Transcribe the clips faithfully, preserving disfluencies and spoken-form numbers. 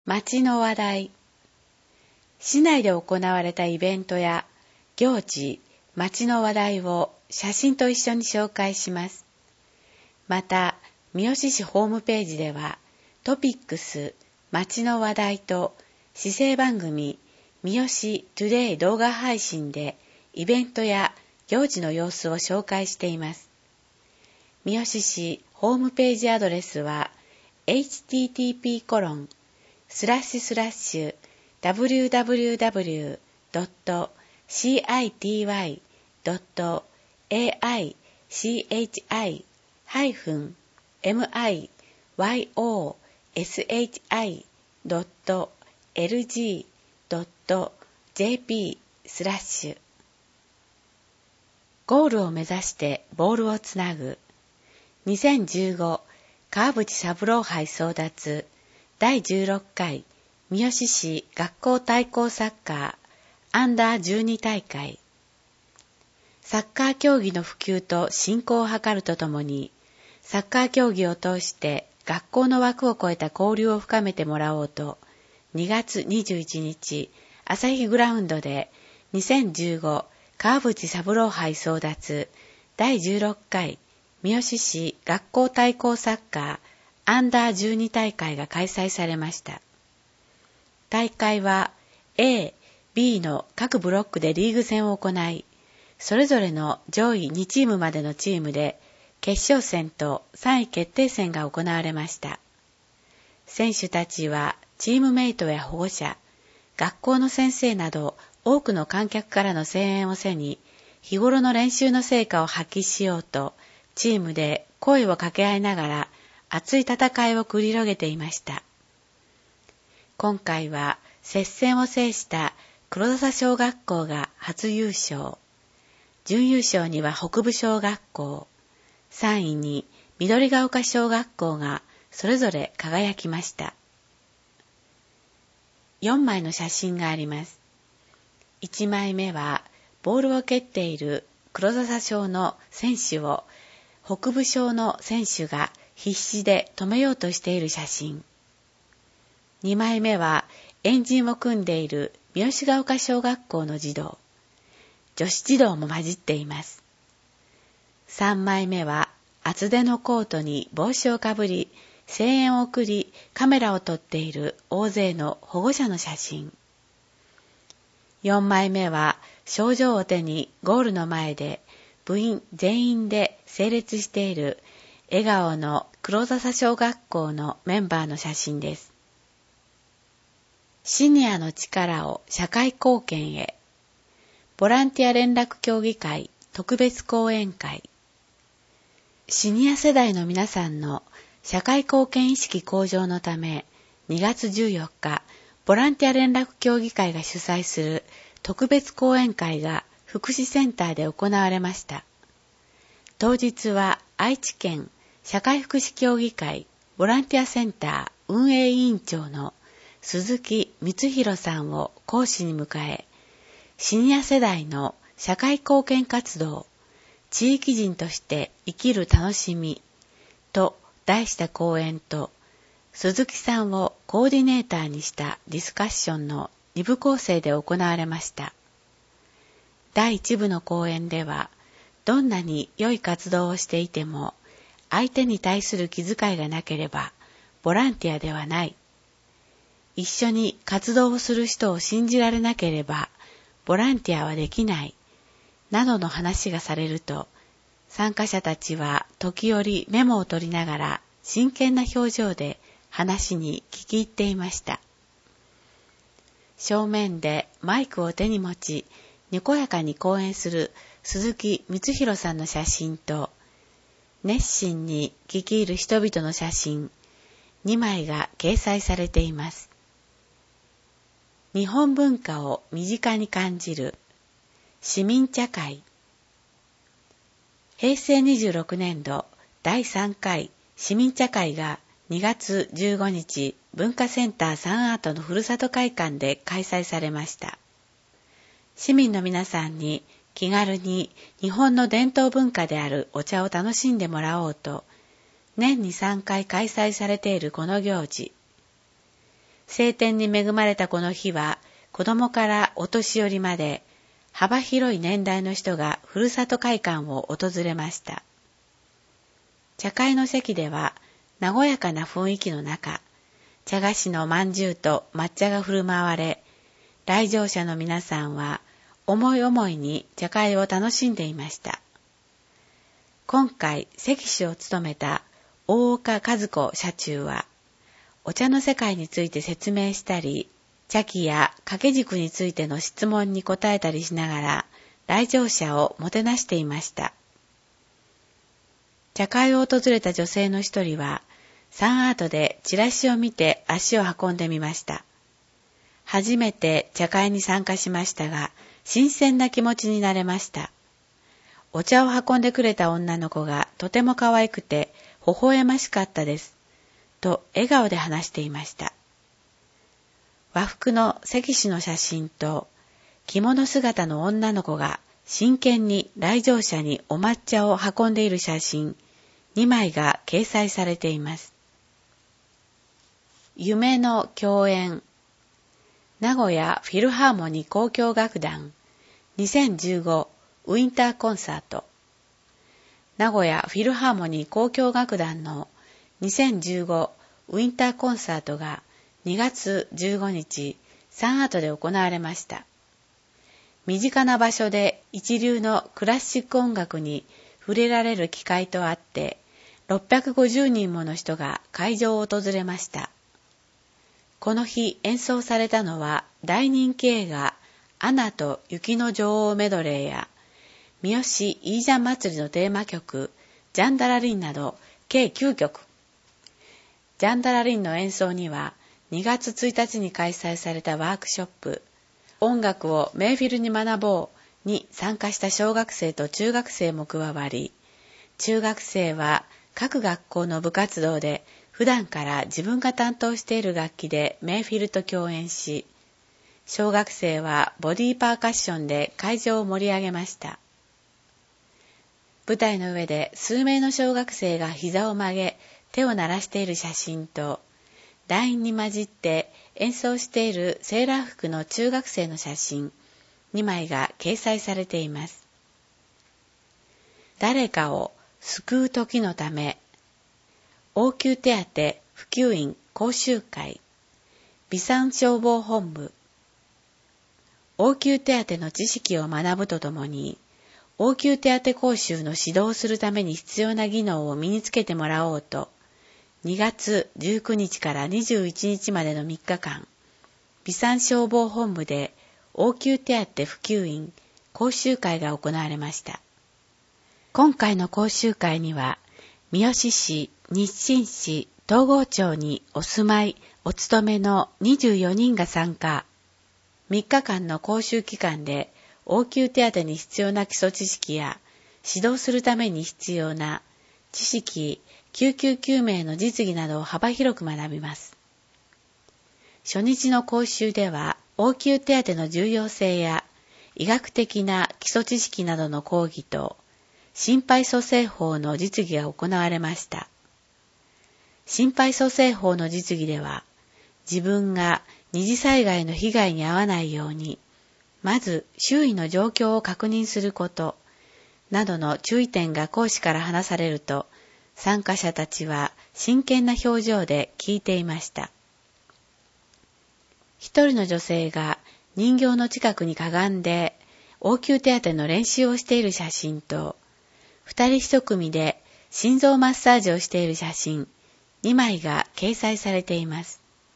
町の話題。市内で行われたイベントや行事、町の話題を写真と一緒に紹介します。また、三好市ホームページではトピックス、町の話題と市政番組三好トゥデイ動画配信でイベントや行事の様子を紹介しています。三好市ホームページアドレスは エイチティーティーピーコロンスラッシュスラッシュダブリューダブリューダブリュードットシーアイティーワイドットエーアイシーエイチアイハイフンエムアイワイオーエスエイチアイドットエルジードットジェーピースラッシュゴールを目指してボールをつなぐにせんじゅうご川淵三郎杯争奪だいじゅうろっかい三好市学校対抗サッカーアンダーじゅうに大会。サッカー競技の普及と振興を図るとともに、サッカー競技を通して学校の枠を超えた交流を深めてもらおうと、にがつにじゅういちにち、朝日グラウンドでにせんじゅうご川淵三郎杯争奪だいじゅうろっかい三好市学校対抗サッカーアンダーじゅうに大会が開催されました。大会は A、B の各ブロックでリーグ戦を行い、それぞれの上位にチームまでのチームで決勝戦とさんい決定戦が行われました。選手たちはチームメイトや保護者、学校の先生など多くの観客からの声援を背に、日頃の練習の成果を発揮しようと、チームで声を掛け合いながら熱い戦いを繰り広げていました。今回は接戦を制した黒笹小学校が初優勝。準優勝には北部小学校、さんいに緑が丘小学校がそれぞれ輝きました。よんまいの写真があります。いちまいめはボールを蹴っている黒笹小の選手を北部小の選手が必死で止めようとしている写真。にまいめは円陣を組んでいる三好ヶ丘小学校の児童。女子児童も混じっています。さんまいめは厚手のコートに帽子をかぶり、声援を送りカメラを撮っている大勢の保護者の写真。よんまいめは賞状を手にゴールの前で部員全員で整列している笑顔の黒笹小学校のメンバーの写真です。シニアの力を社会貢献へ。ボランティア連絡協議会特別講演会。シニア世代の皆さんの社会貢献意識向上のため、にがつじゅうよっか、ボランティア連絡協議会が主催する特別講演会が福祉センターで行われました。当日は愛知県社会福祉協議会ボランティアセンター運営委員長の鈴木光弘さんを講師に迎え、シニア世代の社会貢献活動、地域人として生きる楽しみと題した講演と、鈴木さんをコーディネーターにしたディスカッションのにぶ構成で行われました。だいいち部の講演では、どんなに良い活動をしていても、相手に対する気遣いがなければ、ボランティアではない。一緒に活動をする人を信じられなければ、ボランティアはできない。などの話がされると、参加者たちは時折メモを取りながら真剣な表情で話に聞き入っていました。正面でマイクを手に持ち、にこやかに講演する鈴木光弘さんの写真と、熱心に聞き入る人々の写真にまいが掲載されています。日本文化を身近に感じる市民茶会。へいせいにじゅうろくねんどだいさんかい市民茶会がにがつじゅうごにち文化センターサンアートのふるさと会館で開催されました。市民の皆さんに気軽に日本の伝統文化であるお茶を楽しんでもらおうと、年にさんかい開催されているこの行事。 晴天に恵まれたこの日は、子供からお年寄りまで、幅広い年代の人がふるさと会館を訪れました。茶会の席では、和やかな雰囲気の中、茶菓子のまんじゅうと抹茶が振る舞われ、来場者の皆さんは、思い思いに茶会を楽しんでいました。今回、席主を務めた大岡和子社中は、お茶の世界について説明したり、茶器や掛け軸についての質問に答えたりしながら、来場者をもてなしていました。茶会を訪れた女性の一人は、サンアートでチラシを見て足を運んでみました。初めて茶会に参加しましたが、新鮮な気持ちになれました。お茶を運んでくれた女の子がとても可愛くて、微笑ましかったです。と笑顔で話していました。和服の席主の写真と着物姿の女の子が真剣に来場者にお抹茶を運んでいる写真にまいが掲載されています。夢の共演、名古屋フィルハーモニー交響楽団にせんじゅうごウィンターコンサート。名古屋フィルハーモニー交響楽団のにせんじゅうごウィンターコンサートがにがつじゅうごにちサンアートで行われました。身近な場所で一流のクラシック音楽に触れられる機会とあって、ろっぴゃくごじゅうにんもの人が会場を訪れました。この日演奏されたのは大人気映画アナと雪の女王メドレーや三好イージャン祭りのテーマ曲ジャンダラリンなど計きゅうきょく。ジャンダラリンの演奏にはにがつついたちに開催されたワークショップ音楽をメイフィルに学ぼうに参加した小学生と中学生も加わり、中学生は各学校の部活動で普段から自分が担当している楽器でメイフィルと共演し、小学生はボディーパーカッションで会場を盛り上げました。舞台の上で数名の小学生が膝を曲げ手を鳴らしている写真と、団員に混じって演奏しているセーラー服の中学生の写真にまいが掲載されています。誰かを救う時のため、応急手当普及員講習会、備産消防本部、応急手当の知識を学ぶとともに、応急手当講習の指導をするために必要な技能を身につけてもらおうと、にがつじゅうくにちからにじゅういちにちまでのみっかかん、備産消防本部で応急手当普及員講習会が行われました。今回の講習会には、三好市、日清市、東郷町にお住まい、お勤めのにじゅうよにんが参加。みっかかんの講習期間で、応急手当に必要な基礎知識や、指導するために必要な知識、救急救命の実技などを幅広く学びます。初日の講習では、応急手当の重要性や、医学的な基礎知識などの講義と、心肺蘇生法の実技が行われました。心肺蘇生法の実技では、自分が二次災害の被害に遭わないように、まず周囲の状況を確認すること、などの注意点が講師から話されると、参加者たちは真剣な表情で聞いていました。一人の女性が人形の近くにかがんで、応急手当の練習をしている写真と、二人一組で心臓マッサージをしている写真にまいが掲載されています。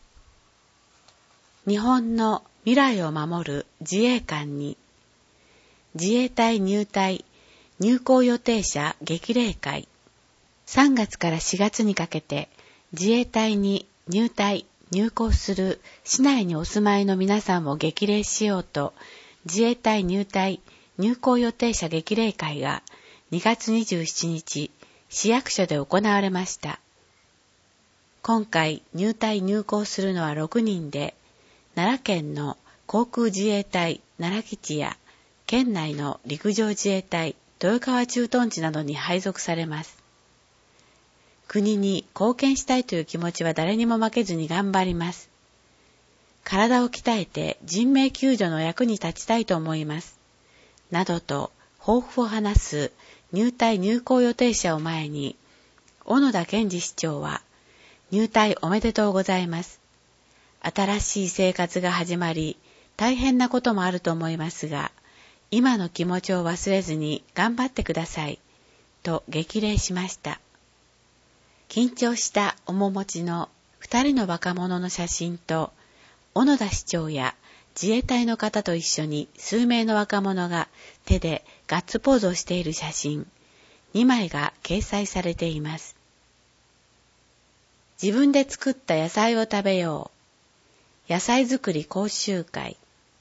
日本の未来を守る自衛官に、自衛隊入隊入校予定者激励会。さんがつからしがつにかけて自衛隊に入隊入校する市内にお住まいの皆さんを激励しようと、自衛隊入隊入校予定者激励会がにがつにじゅうしちにち市役所で行われました。今回入隊入校するのはろくにんで、奈良県の航空自衛隊奈良基地や県内の陸上自衛隊豊川駐屯地などに配属されます。国に貢献したいという気持ちは誰にも負けずに頑張ります。 体を鍛えて人命救助の役に立ちたいと思います。などと抱負を話す入隊入校予定者を前に、小野田健二市長は、入隊おめでとうございます。新しい生活が始まり、大変なこともあると思いますが、今の気持ちを忘れずに頑張ってください、と激励しました。緊張した面持ちの二人の若者の写真と、小野田市長や自衛隊の方と一緒に数名の若者が手でガッツポーズをしている写真、にまいが掲載されています。自分で作った野菜を食べよう。野菜作り講習会。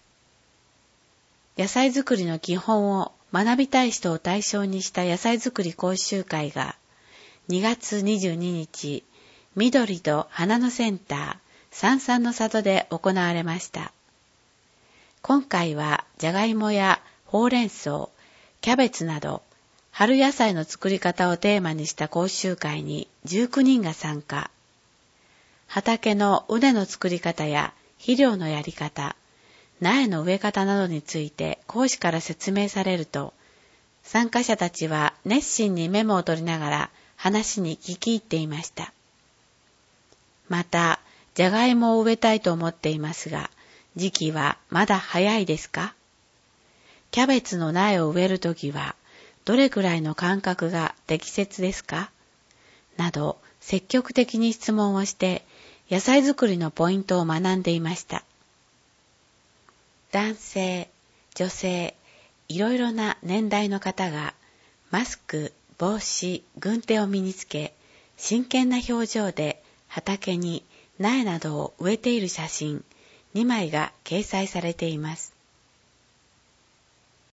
野菜作りの基本を学びたい人を対象にした野菜作り講習会がにがつにじゅうににち、緑と花のセンター、三々の里で行われました。今回はじゃがいもやほうれん草、キャベツなど春野菜の作り方をテーマにした講習会にじゅうきゅうにんが参加。畑の畝の作り方や肥料のやり方、苗の植え方などについて講師から説明されると、参加者たちは熱心にメモを取りながら話に聞き入っていました。また、じゃがいもを植えたいと思っていますが、時期はまだ早いですか？キャベツの苗を植えるときは、どれくらいの間隔が適切ですか？など、積極的に質問をして、野菜作りのポイントを学んでいました。男性、女性、いろいろな年代の方が、マスク、帽子、軍手を身につけ、真剣な表情で畑に苗などを植えている写真にまいが掲載されています。